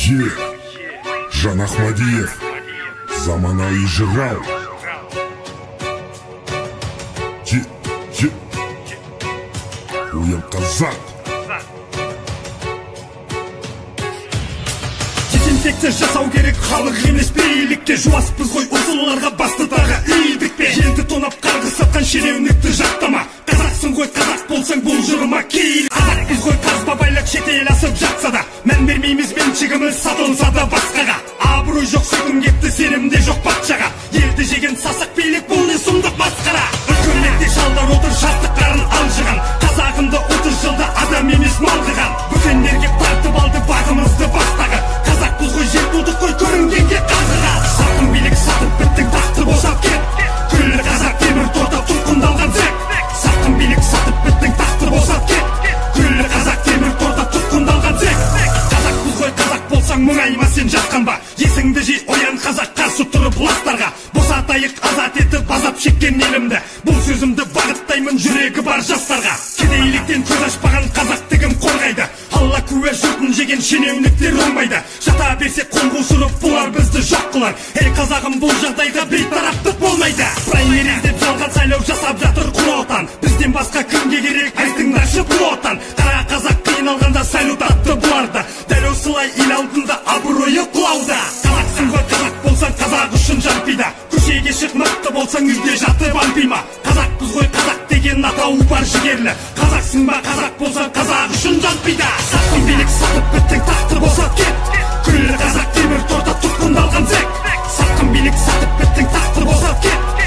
Жан Ахмадиев, заманауи жырау. Уен қазақ. Дезинфекция жасау керек, халық емес билікке. Жуаспыз ғой ұзыларға басты тағы үйдік пе. Елді тонап қарғы сатқан шенеунікті жақтама. Қазақсың ғой, қазақ болсаң бұл жырыма кейл. Қазақпыз ғой, қазба байлап шетел асып жатса да, мән бермейміз меншігіміз сатылса да басқаға. Абырой жоқ, сөкім кетті, сенімде жоқ патшаға. Елді жеген сасық билік, бұл не сұмдық масқара. Үкіметте шалдар отыр, шаттықтарын алжыған. Қазағымды 30 жылда адам емес малғыған. Бүкендерге тартып алды бағымызды бастағы. Қазақпыз ғой, жер тудық қой, көрінгенге қазыға. Сатым билік сатып біттің, тақты босап кет. Күллі қазақ темір торда тұтқындалған зек. Сатым билік сатып біттің, тақты босап кет. Күллі қазақ темір торда тұтқындалған зек. Қазақпыз ғой, қазақ болсаң мұңайма сен жатқан ба. Есіңді жи, оян қазақ, қарсы тұрып ластарға. Босатайық азат етіп азап шеккен елімді. Бұл сөзімді бағыттаймын жүрегі бар жастарға. Кедейліктен көз ашпаған қазақтығым қорғайды. Алла куә жұртын жеген шенеуніктер оңбайды. Жата берсе қол қусырып бұлар бізді жоқ қылар. Ей қазағым, бұл жағдайда бейтараптық болмайды. Праймериз деп жалған сайлау жасап жатыр құр отан. Бізден басқа кімге керек, айтыңдаршы бұл отан. Қара қазақ қиналғанда салют атты бұларды. Дәл осылай ел алдында абыройы құлауда. Қазақсың ғой, қазақ болсаң қазақ үшін жан пида. Көшеге шық, мықты болсаң үйде жатып алпима. Қазақпыз ғой, қазақ деген атауы бар жігерлі. Қазақсың ба, қазақ болсаң қазақ үшін жан пида. Сатқын билік сатып біттің, тақты босап кет. Күллі қазақ темір торда тұтқындалған зек. Сатқын билік сатып біттің, тақты босап кет.